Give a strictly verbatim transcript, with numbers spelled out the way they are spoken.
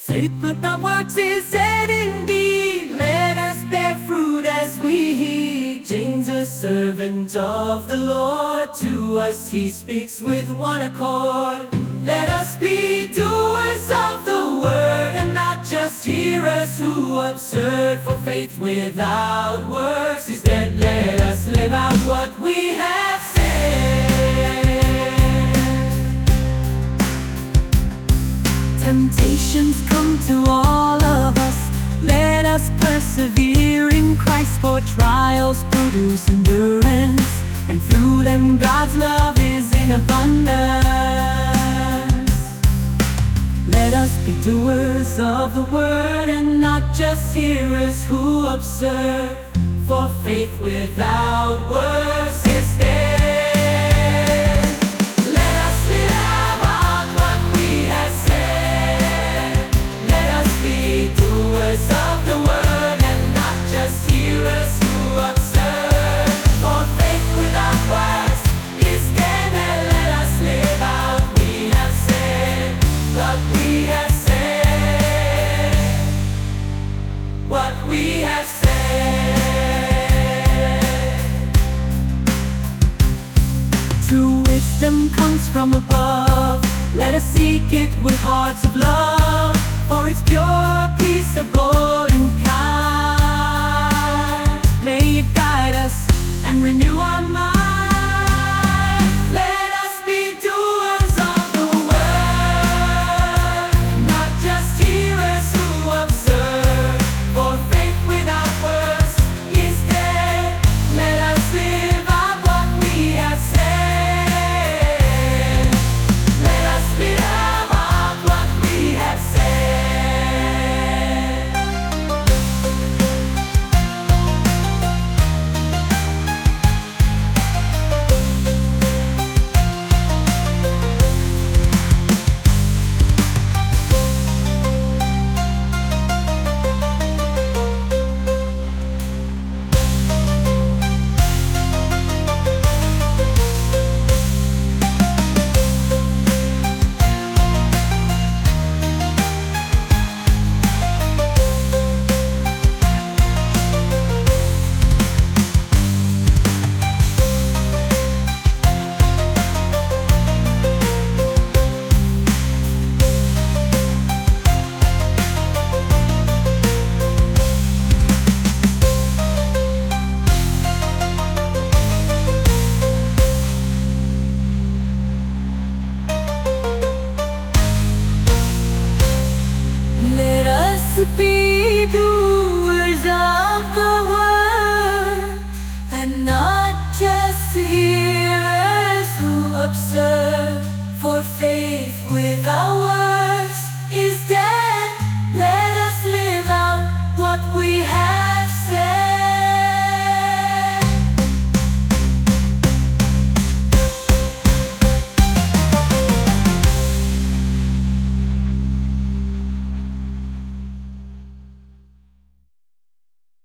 Faith without works is dead indeed. Let us bear fruit as we heed. James, a servant of the Lord, to us he speaks with one accord. Let us be doers of the word, and not just hearers who observe. For faith without works is dead. Let us live out what we have said. Temptations come to all of us. Let us persevere in Christ, for trials produce endurance, and through them God's love is in abundance. Let us be doers of the word, and not just hearers who observe. For faith without works is dead. Let us live out what we have said. Let us be doers of the word, and not just hearers who observe. For faith without works is dead. And let us live out what we have said. What we have said. What we have said. True wisdom comes from above. Let us seek it with hearts of love, for it's pure, peaceable, and kind. May it guide us and renew our minds. Let us be doers of the word, not just hearers who observe. For faith without works is dead. Let us live out what we have said. Let us live out what we have said. Let us be doers of the